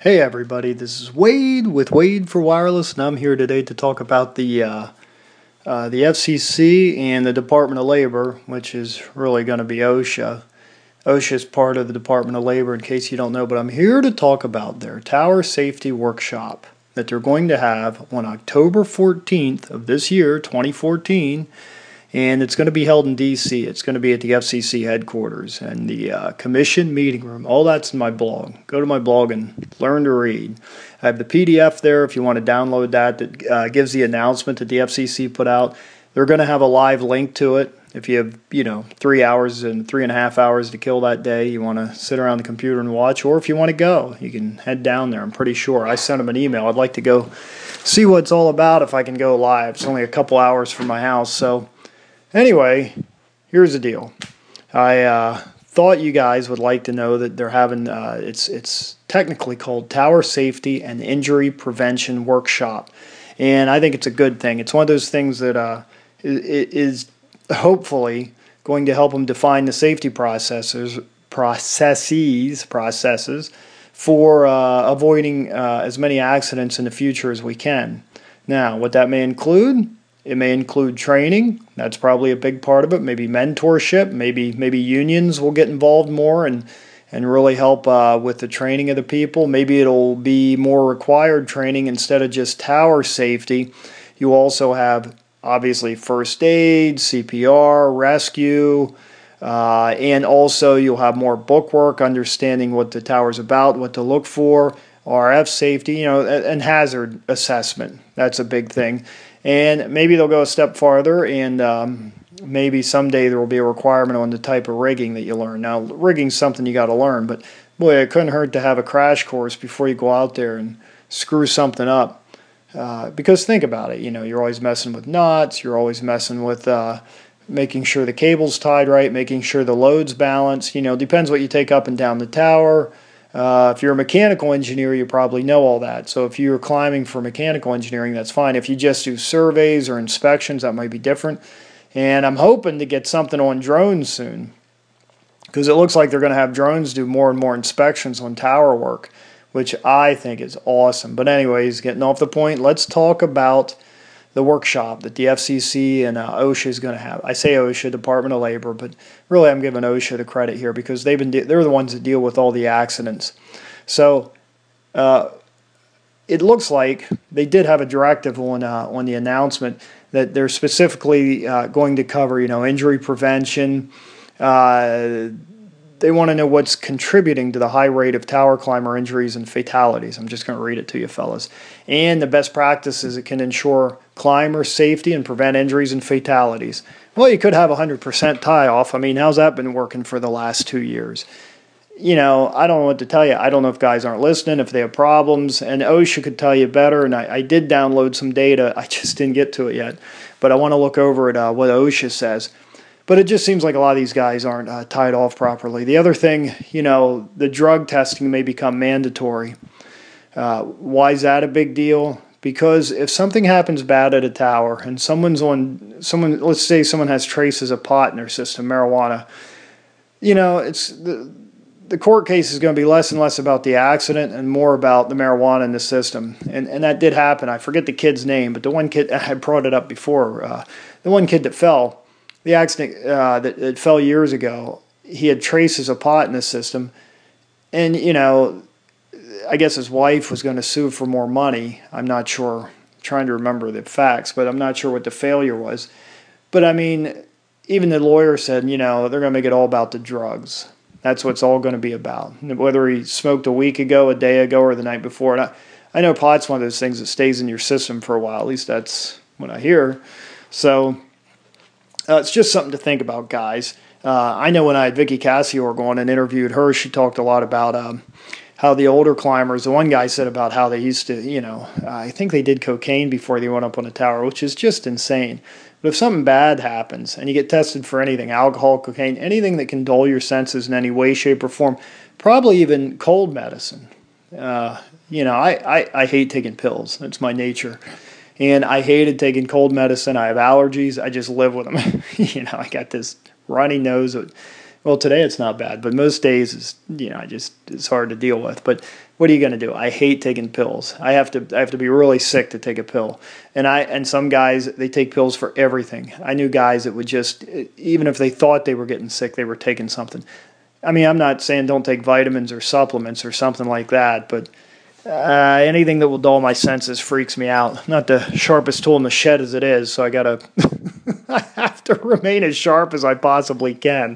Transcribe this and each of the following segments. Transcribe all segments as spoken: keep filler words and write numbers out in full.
Hey everybody, this is Wade with Wade for Wireless, and I'm here today to talk about the uh, uh, the F C C and the Department of Labor, which is really going to be OSHA. OSHA is part of the Department of Labor, in case you don't know, but I'm here to talk about their Tower Safety Workshop that they're going to have on October fourteenth of this year, twenty fourteen, and it's going to be held in D C. It's going to be at the F C C headquarters and the uh, commission meeting room. All that's in my blog. Go to my blog and learn to read. I have the P D F there if you want to download that. That uh, gives the announcement that the F C C put out. They're going to have a live link to it. If you have, you know, three hours and three and a half hours to kill that day, you want to sit around the computer and watch, or if you want to go, you can head down there. I'm pretty sure. I sent them an email. I'd like to go see what it's all about if I can go live. It's only a couple hours from my house, so anyway, here's the deal. I uh, thought you guys would like to know that they're having, uh, it's it's technically called Tower Safety and Injury Prevention Workshop. And I think it's a good thing. It's one of those things that uh, is hopefully going to help them define the safety processes, processes, processes for uh, avoiding uh, as many accidents in the future as we can. Now, what that may include, it may include training. That's probably a big part of it. Maybe mentorship. Maybe maybe unions will get involved more and and really help uh, with the training of the people. Maybe it'll be more required training instead of just tower safety. You also have obviously first aid, C P R, rescue, uh, and also you'll have more bookwork, understanding what the tower's about, what to look for, R F safety, you know, and hazard assessment. That's a big thing. And maybe they'll go a step farther, and um, maybe someday there will be a requirement on the type of rigging that you learn. Now, rigging's something you got to learn, but boy, it couldn't hurt to have a crash course before you go out there and screw something up. Uh, because think about it, you know, you're always messing with knots, you're always messing with uh, making sure the cable's tied right, making sure the load's balanced. You know, depends what you take up and down the tower. Uh, if you're a mechanical engineer, you probably know all that. So if you're climbing for mechanical engineering, that's fine. If you just do surveys or inspections, that might be different. And I'm hoping to get something on drones soon, because it looks like they're going to have drones do more and more inspections on tower work, which I think is awesome. But anyways, getting off the point, let's talk about the workshop that the F C C and uh, OSHA is going to have. I say OSHA, Department of Labor, but really I'm giving OSHA the credit here because they've been they're the ones that deal with all the accidents. So uh, it looks like they did have a directive on uh, on the announcement that they're specifically uh, going to cover, you know, injury prevention. Uh, They want to know what's contributing to the high rate of tower climber injuries and fatalities. I'm just going to read it to you, fellas. And the best practices that can ensure climber safety and prevent injuries and fatalities. Well, you could have one hundred percent tie-off. I mean, how's that been working for the last two years? You know, I don't know what to tell you. I don't know if guys aren't listening, if they have problems. And OSHA could tell you better. And I, I did download some data. I just didn't get to it yet. But I want to look over at uh, what OSHA says. But it just seems like a lot of these guys aren't uh, tied off properly. The other thing, you know, the drug testing may become mandatory. Uh, why is that a big deal? Because if something happens bad at a tower and someone's on, someone, let's say someone has traces of pot in their system, marijuana, you know, it's the, the court case is going to be less and less about the accident and more about the marijuana in the system. And and that did happen. I forget the kid's name, but the one kid, I brought it up before, uh, the one kid that fell, the accident uh, that, that fell years ago, he had traces of pot in the system. And, you know, I guess his wife was going to sue for more money. I'm not sure. I'm trying to remember the facts, but I'm not sure what the failure was. But, I mean, even the lawyer said, you know, they're going to make it all about the drugs. That's what it's all going to be about. Whether he smoked a week ago, a day ago, or the night before. And I, I know pot's one of those things that stays in your system for a while. At least that's what I hear. So Uh, it's just something to think about, guys. Uh, I know when I had Vicky Cassior go on and interviewed her, she talked a lot about um, how the older climbers, the one guy said about how they used to, you know, uh, I think they did cocaine before they went up on a tower, which is just insane. But if something bad happens and you get tested for anything, alcohol, cocaine, anything that can dull your senses in any way, shape, or form, probably even cold medicine. Uh, you know, I, I, I hate taking pills. That's my nature. And I hated taking cold medicine. I have allergies. I just live with them. you know, I got this runny nose that Well, today it's not bad, but most days is, you know, I just it's hard to deal with. But what are you going to do? I hate taking pills. I have to I have to be really sick to take a pill. And I and some guys, they take pills for everything. I knew guys that would just, even if they thought they were getting sick, they were taking something. I mean, I'm not saying don't take vitamins or supplements or something like that, but uh, anything that will dull my senses freaks me out. Not the sharpest tool in the shed as it is, so I gotta I have to remain as sharp as I possibly can.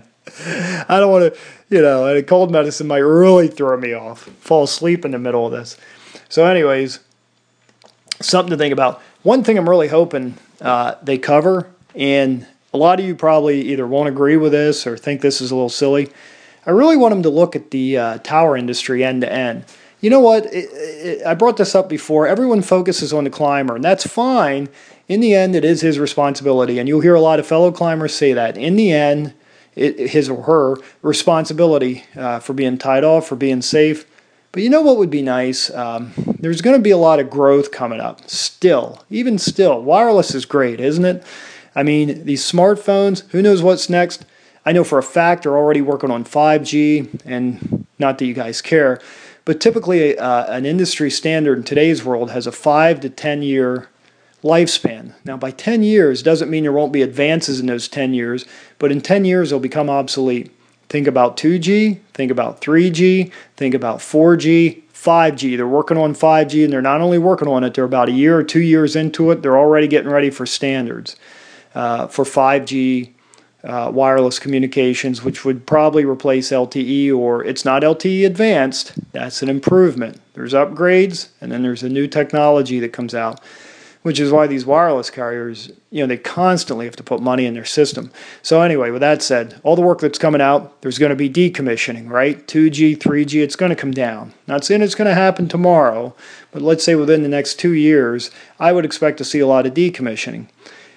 I don't want to, you know, and cold medicine might really throw me off. Fall asleep in the middle of this. So anyways, something to think about. One thing I'm really hoping uh, they cover, and a lot of you probably either won't agree with this or think this is a little silly. I really want them to look at the uh, tower industry end to end. You know what? It, it, I brought this up before. Everyone focuses on the climber, and that's fine. In the end, it is his responsibility, and you'll hear a lot of fellow climbers say that. In the end, it, his or her responsibility uh, for being tied off, for being safe. But you know what would be nice? Um, there's going to be a lot of growth coming up. Still, even still, wireless is great, isn't it? I mean, these smartphones, who knows what's next? I know for a fact they're already working on five G, and not that you guys care, but typically uh, an industry standard in today's world has a five to ten year lifespan. Now, by ten years doesn't mean there won't be advances in those ten years, but in ten years they'll become obsolete. Think about two G, think about three G, think about four G, five G. They're working on five G, and they're not only working on it, they're about a year or two years into it. They're already getting ready for standards uh, for five G uh, wireless communications, which would probably replace L T E, or it's not L T E advanced. That's an improvement. There's upgrades, and then there's a new technology that comes out, which is why these wireless carriers, you know, they constantly have to put money in their system. So anyway, with that said, all the work that's coming out, there's going to be decommissioning, right? two G, three G, it's going to come down. Not saying it's going to happen tomorrow, but let's say within the next two years, I would expect to see a lot of decommissioning.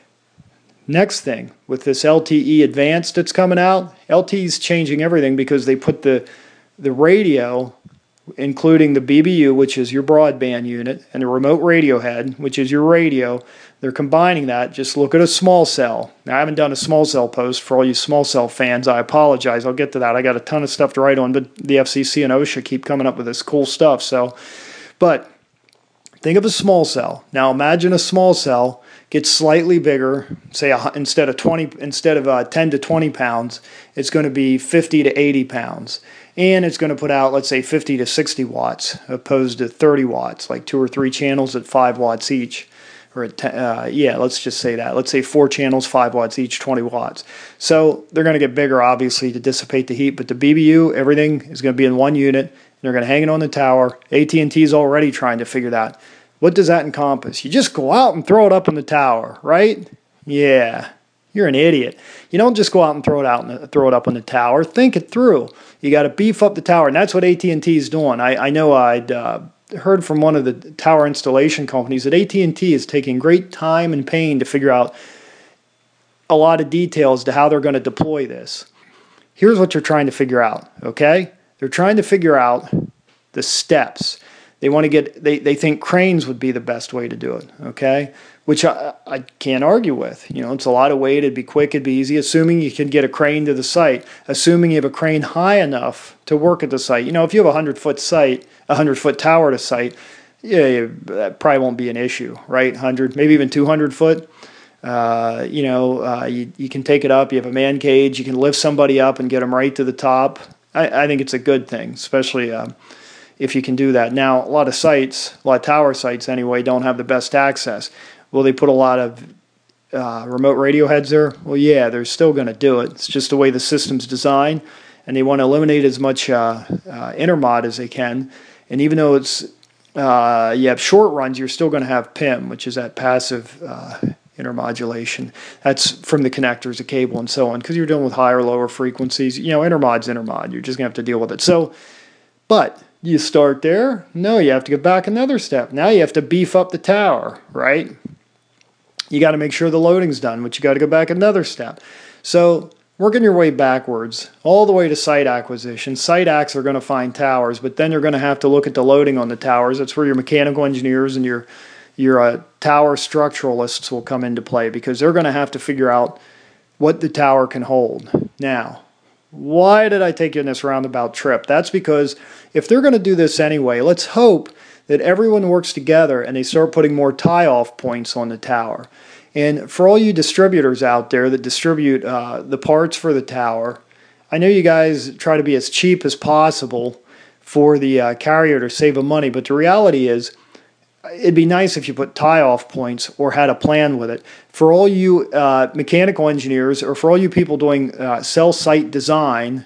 Next thing, with this L T E Advanced that's coming out, L T E is changing everything because they put the the radio, including the B B U, which is your broadband unit, and the remote radio head, which is your radio. They're combining that. Just look at a small cell. Now, I haven't done a small cell post for all you small cell fans. I apologize. I'll get to that. I got a ton of stuff to write on, but the F C C and OSHA keep coming up with this cool stuff. So, but think of a small cell. Now, imagine a small cell gets slightly bigger. Say a, instead of twenty, instead of uh, ten to twenty pounds, it's going to be fifty to eighty pounds. And it's going to put out, let's say, fifty to sixty watts opposed to thirty watts, like two or three channels at five watts each. Or at ten, uh, yeah, let's just say that. Let's say four channels, five watts each, twenty watts. So they're going to get bigger, obviously, to dissipate the heat. But the B B U, everything is going to be in one unit. And they're going to hang it on the tower. A T and T is already trying to figure that. What does that encompass? You just go out and throw it up in the tower, right? Yeah. You're an idiot. You don't just go out and throw it out and throw it up on the tower. Think it through. You got to beef up the tower, and that's what A T and T is doing. I, I know I'd uh, heard from one of the tower installation companies that A T and T is taking great time and pain to figure out a lot of details to how they're going to deploy this. Here's what you're trying to figure out, okay? They're trying to figure out the steps. They want to get. They, they think cranes would be the best way to do it, okay? Which I, I can't argue with. You know, it's a lot of weight. It'd be quick. It'd be easy. Assuming you can get a crane to the site. Assuming you have a crane high enough to work at the site. You know, if you have a hundred foot site, a hundred foot tower to site, yeah, yeah, that probably won't be an issue, right? Hundred, maybe even two hundred foot. Uh, you know, uh, you you can take it up. You have a man cage. You can lift somebody up and get them right to the top. I, I think it's a good thing, especially. Uh, If you can do that. Now, a lot of sites, a lot of tower sites anyway, don't have the best access. Will they put a lot of uh, remote radio heads there? Well, yeah, they're still going to do it. It's just the way the system's designed, and they want to eliminate as much uh, uh, intermod as they can. And even though it's uh, you have short runs, you're still going to have P I M, which is that passive uh, intermodulation. That's from the connectors, the cable, and so on, because you're dealing with higher, lower frequencies. You know, intermod's intermod. You're just going to have to deal with it. So, but you start there. No, you have to get back another step. Now you have to beef up the tower, right? You got to make sure the loading's done, but you got to go back another step. So working your way backwards, all the way to site acquisition. Site acts are going to find towers, but then you're going to have to look at the loading on the towers. That's where your mechanical engineers and your your uh, tower structuralists will come into play, because they're going to have to figure out what the tower can hold. Now, Why did I take you on this roundabout trip? That's because if they're going to do this anyway, let's hope that everyone works together and they start putting more tie-off points on the tower. And for all you distributors out there that distribute uh, the parts for the tower, I know you guys try to be as cheap as possible for the uh, carrier to save them money, but the reality is it'd be nice if you put tie-off points or had a plan with it. For all you uh, mechanical engineers or for all you people doing uh, cell site design,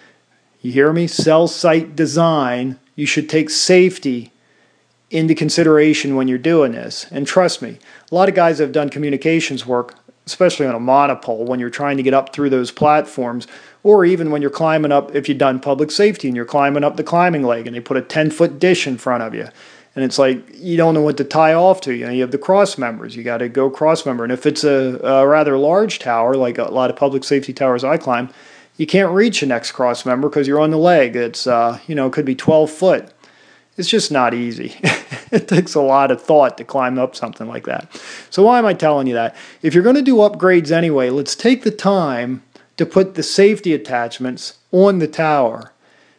you hear me? Cell site design, you should take safety into consideration when you're doing this. And trust me, a lot of guys have done communications work, especially on a monopole, when you're trying to get up through those platforms, or even when you're climbing up, if you've done public safety and you're climbing up the climbing leg and they put a ten-foot dish in front of you. And it's like you don't know what to tie off to. You know, you have the cross members. You got to go cross member. And if it's a, a rather large tower, like a lot of public safety towers I climb, you can't reach the next cross member because you're on the leg. It's uh, you know, it could be twelve foot. It's just not easy. It takes a lot of thought to climb up something like that. So why am I telling you that? If you're going to do upgrades anyway, let's take the time to put the safety attachments on the tower.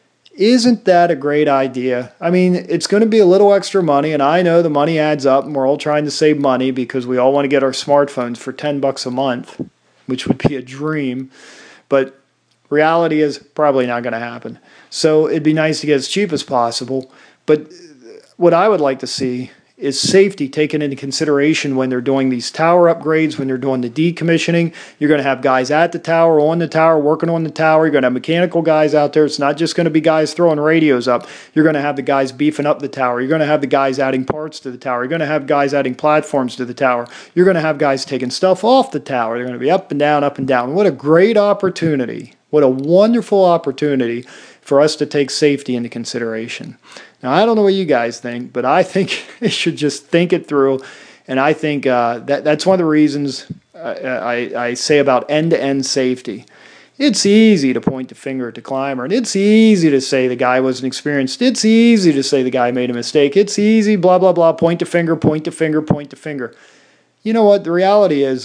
Isn't that a great idea? I mean, it's going to be a little extra money, and I know the money adds up, and we're all trying to save money because we all want to get our smartphones for ten bucks a month, which would be a dream. But reality is probably not going to happen. So it'd be nice to get as cheap as possible. But what I would like to see is safety taken into consideration when they're doing these tower upgrades, when they're doing the decommissioning. You're going to have guys at the tower, on the tower, working on the tower. You're going to have mechanical guys out there. It's not just going to be guys throwing radios up. You're going to have the guys beefing up the tower. You're going to have the guys adding parts to the tower. You're going to have guys adding platforms to the tower. You're going to have guys taking stuff off the tower. They're going to be up and down, up and down. What a great opportunity. What a wonderful opportunity for us to take safety into consideration. Now, I don't know what you guys think, but I think you should just think it through. And I think uh, that that's one of the reasons I, I, I say about end-to-end safety. It's easy to point the finger at the climber, and it's easy to say the guy wasn't experienced. It's easy to say the guy made a mistake. It's easy, blah, blah, blah, point the finger, point the finger, point the finger. You know what? The reality is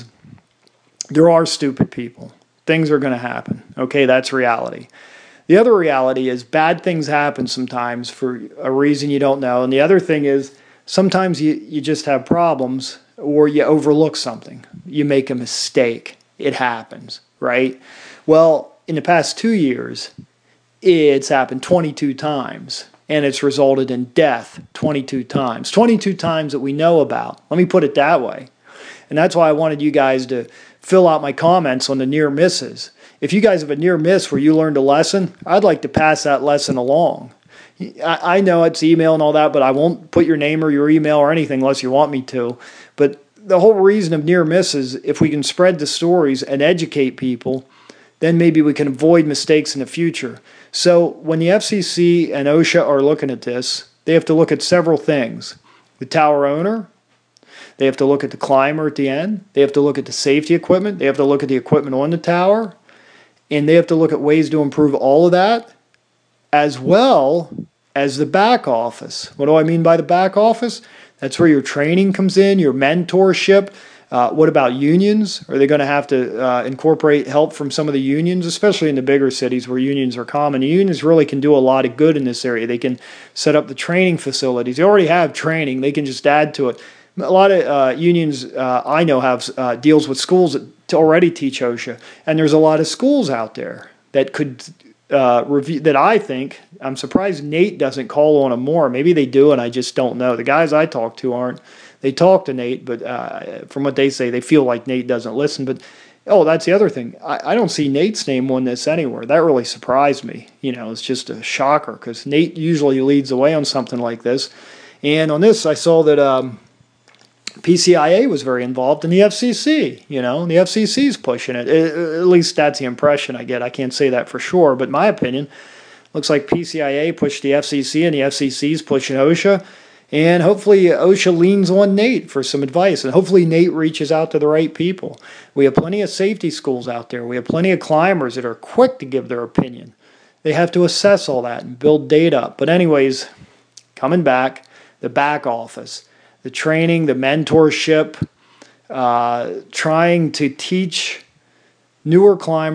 there are stupid people. Things are going to happen. Okay, that's reality. The other reality is bad things happen sometimes for a reason you don't know. And the other thing is sometimes you, you just have problems or you overlook something. You make a mistake. It happens, right? Well, in the past two years, it's happened twenty-two times. And it's resulted in death twenty-two times. twenty-two times that we know about. Let me put it that way. And that's why I wanted you guys to fill out my comments on the near misses. If you guys have a near miss where you learned a lesson, I'd like to pass that lesson along. I, I know it's email and all that, but I won't put your name or your email or anything unless you want me to. But the whole reason of near misses, if we can spread the stories and educate people, then maybe we can avoid mistakes in the future. So when the F C C and OSHA are looking at this, they have to look at several things. The tower owner, they have to look at the climber at the end, they have to look at the safety equipment, they have to look at the equipment on the tower, and they have to look at ways to improve all of that, as well as the back office. What do I mean by the back office? That's where your training comes in, your mentorship. Uh, what about unions? Are they going to have to uh, incorporate help from some of the unions, especially in the bigger cities where unions are common? The unions really can do a lot of good in this area. They can set up the training facilities. They already have training. They can just add to it. A lot of uh, unions uh, I know have uh, deals with schools that to already teach OSHA, and there's a lot of schools out there that could uh, review. That I think I'm surprised Nate doesn't call on them more. Maybe they do, and I just don't know. The guys I talk to aren't. They talk to Nate, but uh, from what they say, they feel like Nate doesn't listen. But oh, that's the other thing. I, I don't see Nate's name on this anywhere. That really surprised me. You know, it's just a shocker because Nate usually leads the way on something like this, and on this I saw that. Um, P C I A was very involved in the F C C, you know, and the F C C's pushing it. At least that's the impression I get. I can't say that for sure, but my opinion, looks like P C I A pushed the F C C and the F C C's pushing OSHA, and hopefully OSHA leans on Nate for some advice, and hopefully Nate reaches out to the right people. We have plenty of safety schools out there. We have plenty of climbers that are quick to give their opinion. They have to assess all that and build data up. But anyways, coming back, the back office. The training, the mentorship, uh, trying to teach newer climbers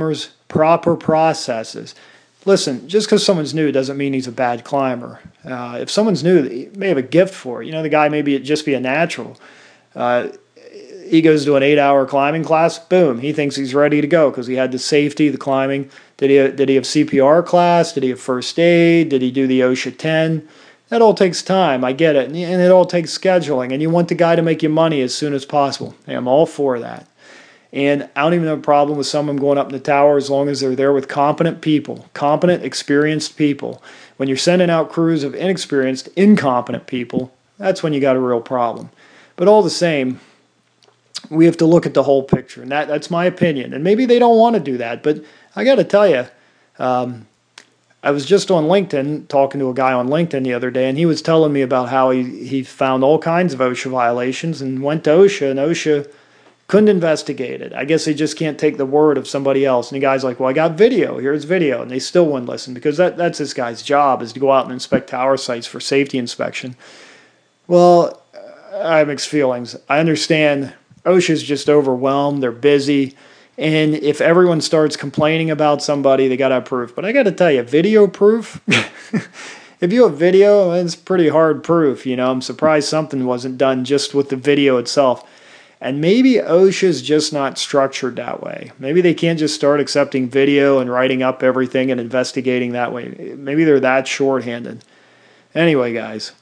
proper processes. Listen, just because someone's new doesn't mean he's a bad climber. Uh, if someone's new, he may have a gift for it. You know, the guy may be just be a natural. Uh, he goes to an eight-hour climbing class, boom, he thinks he's ready to go because he had the safety, the climbing. Did he, did he have C P R class? Did he have first aid? Did he do the OSHA ten? That all takes time, I get it, and it all takes scheduling, and you want the guy to make you money as soon as possible. Hey, I'm all for that. And I don't even have a problem with someone going up in the tower as long as they're there with competent people, competent, experienced people. When you're sending out crews of inexperienced, incompetent people, that's when you got a real problem. But all the same, we have to look at the whole picture, and that, that's my opinion. And maybe they don't want to do that, but I got to tell you, um, I was just on LinkedIn talking to a guy on LinkedIn the other day, and he was telling me about how he, he found all kinds of OSHA violations and went to OSHA, and OSHA couldn't investigate it. I guess they just can't take the word of somebody else. And the guy's like, well, I got video. Here's video. And they still wouldn't listen because that, that's this guy's job, is to go out and inspect tower sites for safety inspection. Well, I have mixed feelings. I understand OSHA's just overwhelmed. They're busy. And if everyone starts complaining about somebody, they got to have proof. But I got to tell you, video proof, if you have video, it's pretty hard proof. You know, I'm surprised something wasn't done just with the video itself. And maybe OSHA's just not structured that way. Maybe they can't just start accepting video and writing up everything and investigating that way. Maybe they're that shorthanded. Anyway, guys,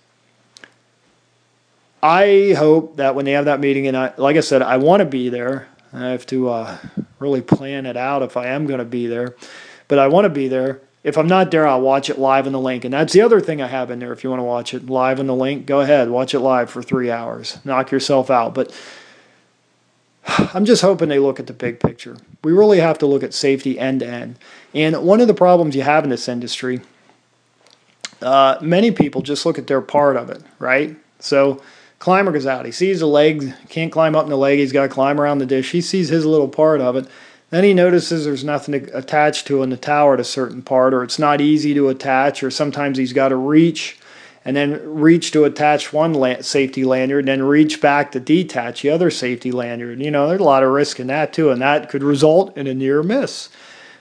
I hope that when they have that meeting, and I, like I said, I want to be there. I have to uh, really plan it out if I am going to be there. But I want to be there. If I'm not there, I'll watch it live on the link. And that's the other thing I have in there. If you want to watch it live on the link, go ahead. Watch it live for three hours. Knock yourself out. But I'm just hoping they look at the big picture. We really have to look at safety end to end. And one of the problems you have in this industry, uh, many people just look at their part of it, right? So climber goes out. He sees the leg, can't climb up in the leg. He's got to climb around the dish. He sees his little part of it. Then he notices there's nothing to attach to in the tower at a certain part, or it's not easy to attach, or sometimes he's got to reach and then reach to attach one la- safety lanyard, and then reach back to detach the other safety lanyard. You know, there's a lot of risk in that too, and that could result in a near miss.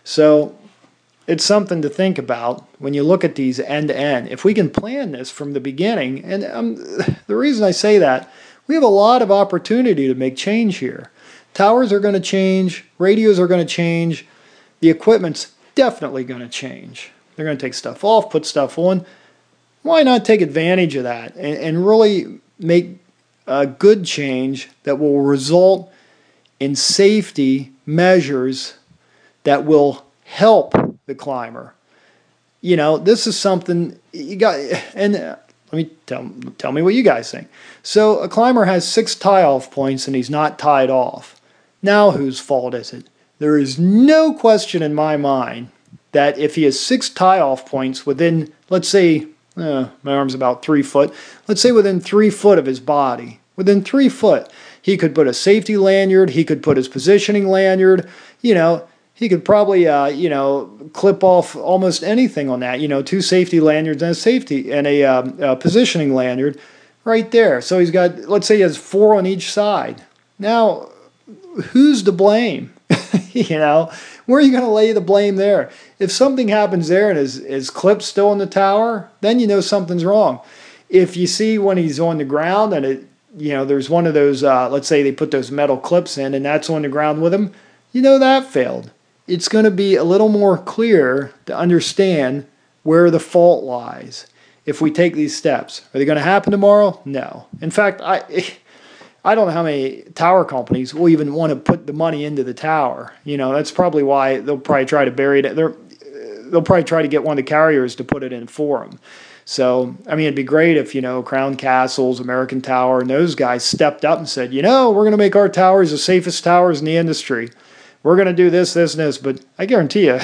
So it's something to think about when you look at these end to end. If we can plan this from the beginning, and um, the reason I say that, we have a lot of opportunity to make change here. Towers are going to change, radios are going to change, the equipment's definitely going to change. They're going to take stuff off, put stuff on. Why not take advantage of that and, and really make a good change that will result in safety measures that will help the climber? You know, this is something you got, and uh, let me tell, tell me what you guys think. So a climber has six tie-off points and he's not tied off. Now whose fault is it? There is no question in my mind that if he has six tie-off points within, let's say, Uh, my arm's about three foot. Let's say within three foot of his body. Within three foot, he could put a safety lanyard. He could put his positioning lanyard. You know, he could probably, uh, you know, clip off almost anything on that. You know, two safety lanyards and a safety and a, um, a positioning lanyard right there. So he's got, let's say he has four on each side. Now, who's to blame? You know, where are you going to lay the blame there? If something happens there and his, his clip's still in the tower, then you know something's wrong. If you see when he's on the ground and it, you know, there's one of those, uh, let's say they put those metal clips in and that's on the ground with him, you know that failed. It's going to be a little more clear to understand where the fault lies if we take these steps. Are they going to happen tomorrow? No. In fact, I... I don't know how many tower companies will even want to put the money into the tower. You know, that's probably why they'll probably try to bury it. They're, they'll probably try to get one of the carriers to put it in for them. So, I mean, it'd be great if, you know, Crown Castles, American Tower, and those guys stepped up and said, you know, we're going to make our towers the safest towers in the industry. We're going to do this, this, and this. But I guarantee you,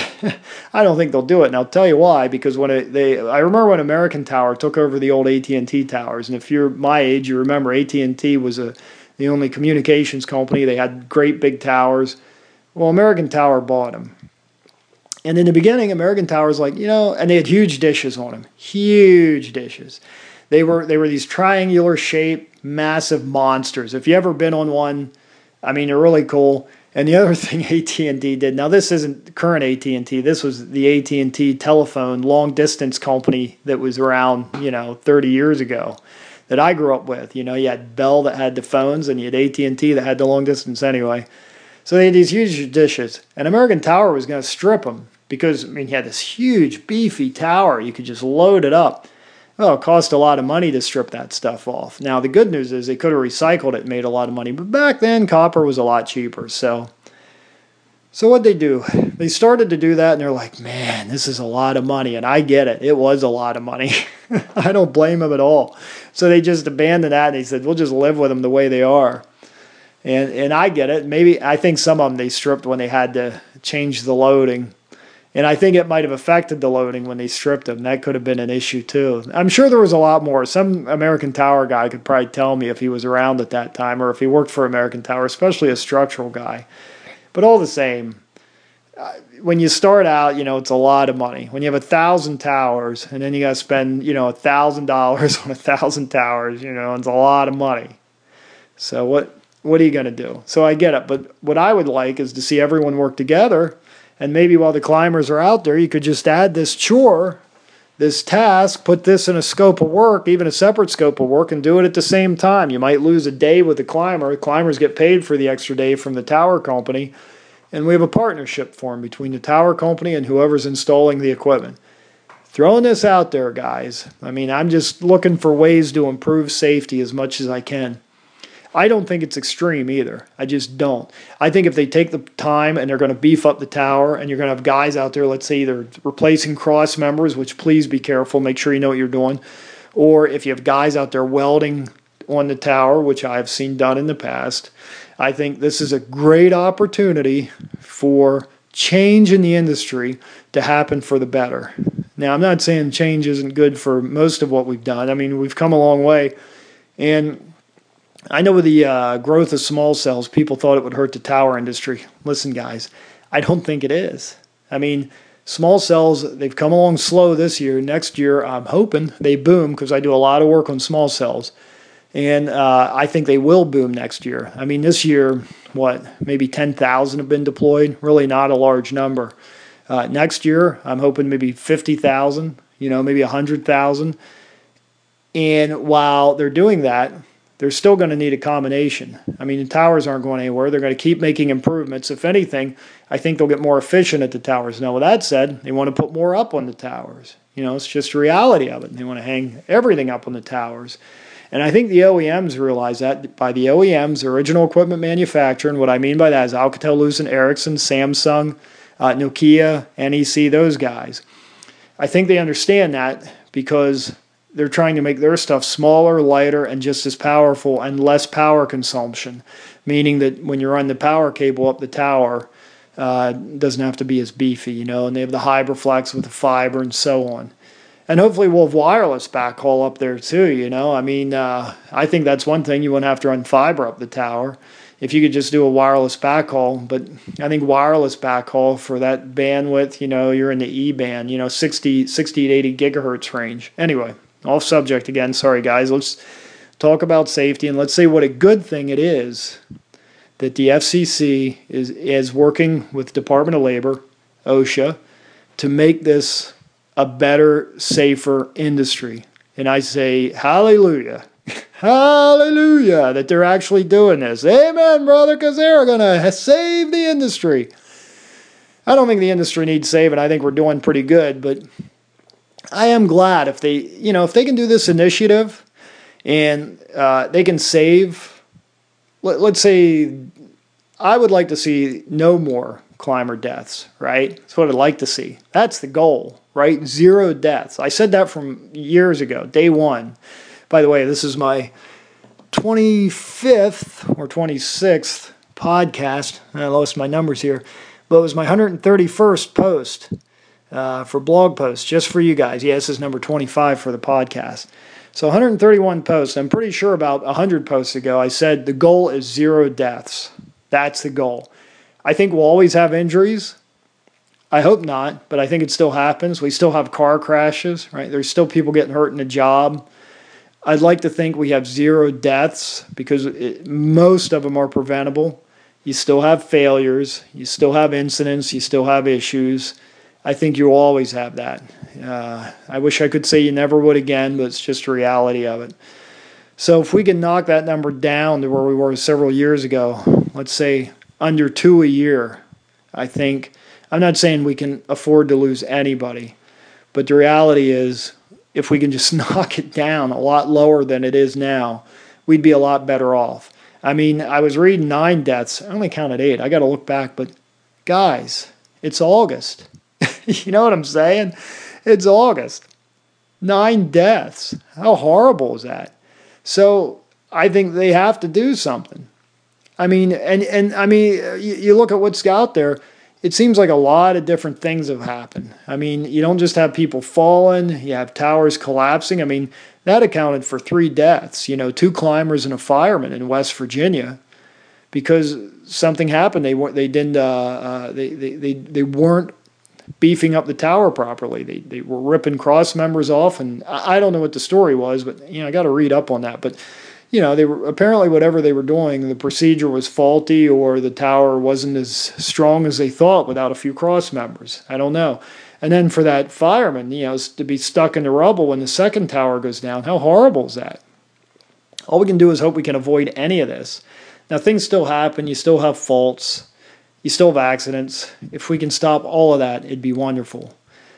I don't think they'll do it. And I'll tell you why. Because when it, they, I remember when American Tower took over the old A T and T towers. And if you're my age, you remember A T and T was a, the only communications company. They had great big towers. Well, American Tower bought them. And in the beginning, American Tower was like, you know, and they had huge dishes on them. Huge dishes. They were, they were these triangular shaped, massive monsters. If you ever been on one, I mean, they're really cool. And the other thing A T and T did, now this isn't current A T and T, this was the A T and T telephone long distance company that was around, you know, thirty years ago that I grew up with. You know, you had Bell that had the phones and you had A T and T that had the long distance anyway. So they had these huge dishes, and American Tower was going to strip them because, I mean, you had this huge beefy tower. You could just load it up. Well, it cost a lot of money to strip that stuff off. Now, the good news is they could have recycled it and made a lot of money. But back then, copper was a lot cheaper. So, so what'd they do? They started to do that, and they're like, man, this is a lot of money. And I get it. It was a lot of money. I don't blame them at all. So they just abandoned that, and they said, we'll just live with them the way they are. And, and I get it. Maybe I think some of them they stripped when they had to change the loading. And I think it might have affected the loading when they stripped them. That could have been an issue too. I'm sure there was a lot more. Some American Tower guy could probably tell me if he was around at that time or if he worked for American Tower, especially a structural guy. But all the same, when you start out, you know, it's a lot of money. When you have a thousand towers and then you got to spend, you know, a thousand dollars on a thousand towers, you know, it's a lot of money. So what, what are you going to do? So I get it. But what I would like is to see everyone work together. And maybe while the climbers are out there, you could just add this chore, this task, put this in a scope of work, even a separate scope of work, and do it at the same time. You might lose a day with the climber. The climbers get paid for the extra day from the tower company. And we have a partnership formed between the tower company and whoever's installing the equipment. Throwing this out there, guys. I mean, I'm just looking for ways to improve safety as much as I can. I don't think it's extreme either. I just don't. I think if they take the time and they're going to beef up the tower and you're going to have guys out there, let's say either replacing cross members, which please be careful, make sure you know what you're doing, or if you have guys out there welding on the tower, which I've seen done in the past, I think this is a great opportunity for change in the industry to happen for the better. Now, I'm not saying change isn't good for most of what we've done. I mean, we've come a long way, and I know with the uh, growth of small cells, people thought it would hurt the tower industry. Listen, guys, I don't think it is. I mean, small cells, they've come along slow this year. Next year, I'm hoping they boom because I do a lot of work on small cells. And uh, I think they will boom next year. I mean, this year, what, maybe ten thousand have been deployed? Really not a large number. Uh, next year, I'm hoping maybe fifty thousand, you know, maybe one hundred thousand. And while they're doing that, they're still going to need a combination. I mean, the towers aren't going anywhere. They're going to keep making improvements. If anything, I think they'll get more efficient at the towers. Now, with that said, they want to put more up on the towers. You know, it's just the reality of it. They want to hang everything up on the towers. And I think the O E Ms realize that. By the O E Ms, original equipment manufacturer, and what I mean by that is Alcatel-Lucent, Ericsson, Samsung, uh, Nokia, N E C, those guys. I think they understand that because they're trying to make their stuff smaller, lighter, and just as powerful and less power consumption, meaning that when you run the power cable up the tower, uh, it doesn't have to be as beefy, you know, and they have the HyberFlex with the fiber and so on. And hopefully we'll have wireless backhaul up there too, you know. I mean, uh, I think that's one thing. You wouldn't have to run fiber up the tower if you could just do a wireless backhaul. But I think wireless backhaul for that bandwidth, you know, you're in the E band, you know, sixty, sixty to eighty gigahertz range. Anyway, off subject again. Sorry, guys. Let's talk about safety, and let's say what a good thing it is that the F C C is, is working with Department of Labor, OSHA, to make this a better, safer industry. And I say, hallelujah. Hallelujah that they're actually doing this. Amen, brother, because they're going to save the industry. I don't think the industry needs saving. I think we're doing pretty good, but I am glad if they, you know, if they can do this initiative and uh, they can save, let, let's say, I would like to see no more climber deaths, right? That's what I'd like to see. That's the goal, right? Zero deaths. I said that from years ago, day one. By the way, this is my twenty-fifth or twenty-sixth podcast. I lost my numbers here, but it was my one hundred thirty-first post uh, for blog posts, just for you guys. Yeah, this is number twenty-five for the podcast. So one hundred thirty-one posts. I'm pretty sure about one hundred posts ago, I said the goal is zero deaths. That's the goal. I think we'll always have injuries. I hope not, but I think it still happens. We still have car crashes, right? There's still people getting hurt in a job. I'd like to think we have zero deaths because it, most of them are preventable. You still have failures. You still have incidents. You still have issues. I think you'll always have that. Uh, I wish I could say you never would again, but it's just the reality of it. So if we can knock that number down to where we were several years ago, let's say under two a year, I think, I'm not saying we can afford to lose anybody, but the reality is if we can just knock it down a lot lower than it is now, we'd be a lot better off. I mean, I was reading nine deaths. I only counted eight. I got to look back, but guys, it's August. You know what I'm saying? It's August. Nine deaths. How horrible is that? So I think they have to do something. I mean, and, and I mean, you, you look at what's out there, it seems like a lot of different things have happened. I mean, you don't just have people falling, you have towers collapsing. I mean, that accounted for three deaths, you know, two climbers and a fireman in West Virginia because something happened. They weren't, they didn't, uh, uh, they, they, they, they weren't beefing up the tower properly. They they were ripping cross members off, and I, I don't know what the story was, but you know I got to read up on that. But you know they were apparently whatever they were doing, the procedure was faulty, or the tower wasn't as strong as they thought without a few cross members. I don't know. And then for that fireman, you know, to be stuck in the rubble when the second tower goes down, how horrible is that? All we can do is hope we can avoid any of this. Now things still happen. You still have faults. You still have accidents. If we can stop all of that, it'd be wonderful.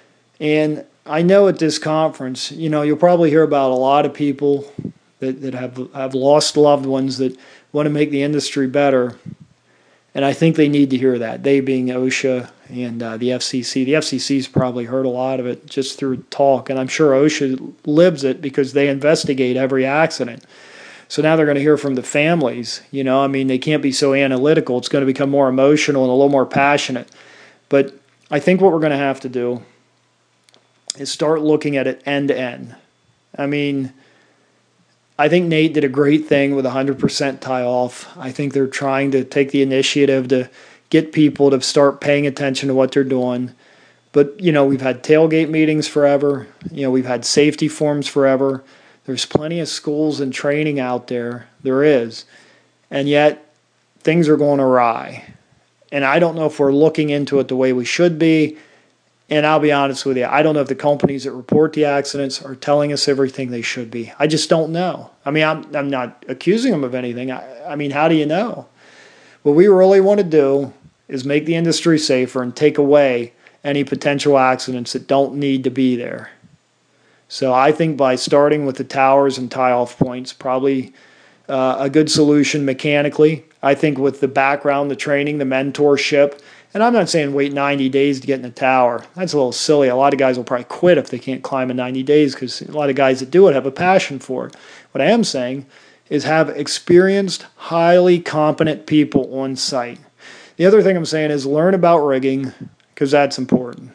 And I know at this conference, you know, you'll probably hear about a lot of people that, that have, have lost loved ones that want to make the industry better. And I think they need to hear that, they being OSHA and uh, the F C C. The F C C's probably heard a lot of it just through talk, and I'm sure OSHA lives it because they investigate every accident. So now they're going to hear from the families. You know, I mean, they can't be so analytical. It's going to become more emotional and a little more passionate. But I think what we're going to have to do is start looking at it end to end. I mean, I think Nate did a great thing with one hundred percent tie off. I think they're trying to take the initiative to get people to start paying attention to what they're doing. But, you know, we've had tailgate meetings forever. You know, we've had safety forums forever. There's plenty of schools and training out there. There is. And yet, things are going awry. And I don't know if we're looking into it the way we should be. And I'll be honest with you, I don't know if the companies that report the accidents are telling us everything they should be. I just don't know. I mean, I'm, I'm not accusing them of anything. I, I mean, how do you know? What we really want to do is make the industry safer and take away any potential accidents that don't need to be there. So I think by starting with the towers and tie-off points, probably uh, a good solution mechanically. I think with the background, the training, the mentorship, and I'm not saying wait ninety days to get in the tower. That's a little silly. A lot of guys will probably quit if they can't climb in ninety days because a lot of guys that do it have a passion for it. What I am saying is have experienced, highly competent people on site. The other thing I'm saying is learn about rigging because that's important.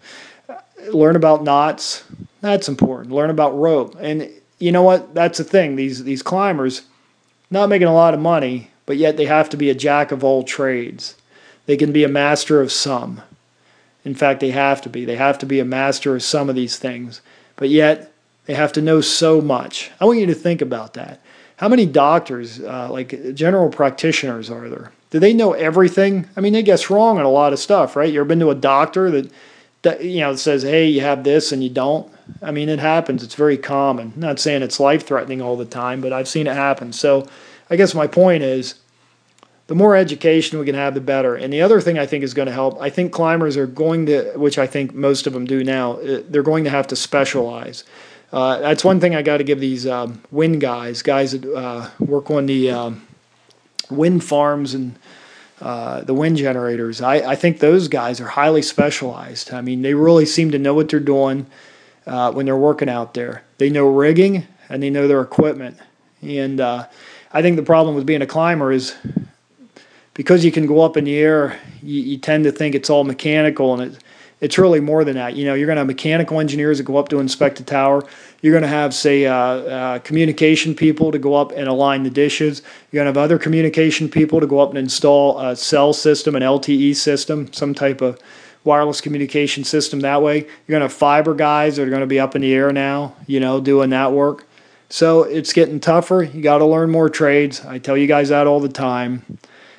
Learn about knots. That's important. Learn about rope. And you know what? That's the thing. These these climbers, not making a lot of money, but yet they have to be a jack of all trades. They can be a master of some. In fact, they have to be. They have to be a master of some of these things. But yet, they have to know so much. I want you to think about that. How many doctors, uh, like general practitioners, are there? Do they know everything? I mean, they guess wrong on a lot of stuff, right? You ever been to a doctor that, that you know, says, hey, you have this and you don't? I mean, it happens. It's very common. I'm not saying it's life-threatening all the time, but I've seen it happen. So I guess my point is, the more education we can have, the better. And the other thing I think is going to help, I think climbers are going to, which I think most of them do now, they're going to have to specialize. Uh, that's one thing I got to give these um, wind guys, guys that uh, work on the um, wind farms and uh, the wind generators. I, I think those guys are highly specialized. I mean, they really seem to know what they're doing uh, when they're working out there. They know rigging and they know their equipment. And uh, I think the problem with being a climber is, because you can go up in the air, you, you tend to think it's all mechanical, and it, it's really more than that. You know, you're going to have mechanical engineers that go up to inspect the tower. You're going to have, say, uh, uh, communication people to go up and align the dishes. You're going to have other communication people to go up and install a cell system, an L T E system, some type of wireless communication system that way. You're going to have fiber guys that are going to be up in the air now, you know, doing that work. So it's getting tougher. You got to learn more trades. I tell you guys that all the time.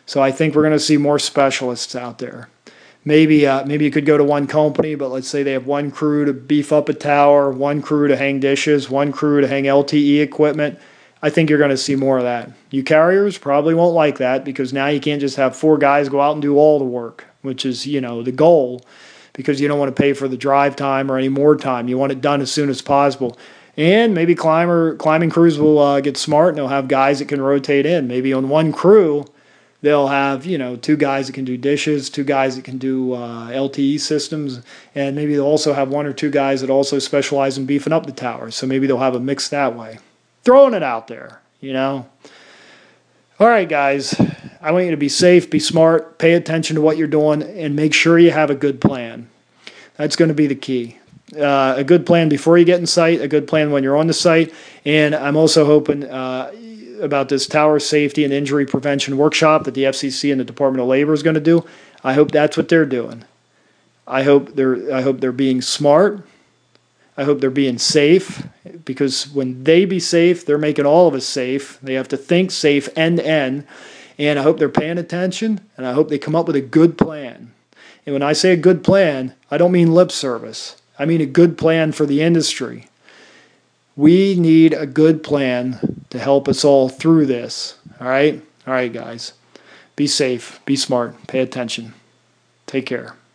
So I think we're going to see more specialists out there. Maybe uh, maybe you could go to one company, but let's say they have one crew to beef up a tower, one crew to hang dishes, one crew to hang L T E equipment. I think you're going to see more of that. You carriers probably won't like that because now you can't just have four guys go out and do all the work, which is, you know, the goal, because you don't want to pay for the drive time or any more time. You want it done as soon as possible. And maybe climber climbing crews will uh, get smart and they'll have guys that can rotate in. Maybe on one crew, they'll have, you know, two guys that can do dishes, two guys that can do uh, L T E systems, and maybe they'll also have one or two guys that also specialize in beefing up the towers. So maybe they'll have a mix that way. Throwing it out there, you know. All right, guys, I want you to be safe, be smart, pay attention to what you're doing, and make sure you have a good plan. That's going to be the key. Uh, a good plan before you get in sight, a good plan when you're on the site, and I'm also hoping uh, about this tower safety and injury prevention workshop that the F C C and the Department of Labor is going to do. I hope that's what they're doing. I hope they're I hope they're being smart. I hope they're being safe, because when they be safe, they're making all of us safe. They have to think safe end to end, and I hope they're paying attention, and I hope they come up with a good plan. And when I say a good plan, I don't mean lip service. I mean a good plan for the industry. We need a good plan to help us all through this. All right? All right, guys. Be safe. Be smart. Pay attention. Take care.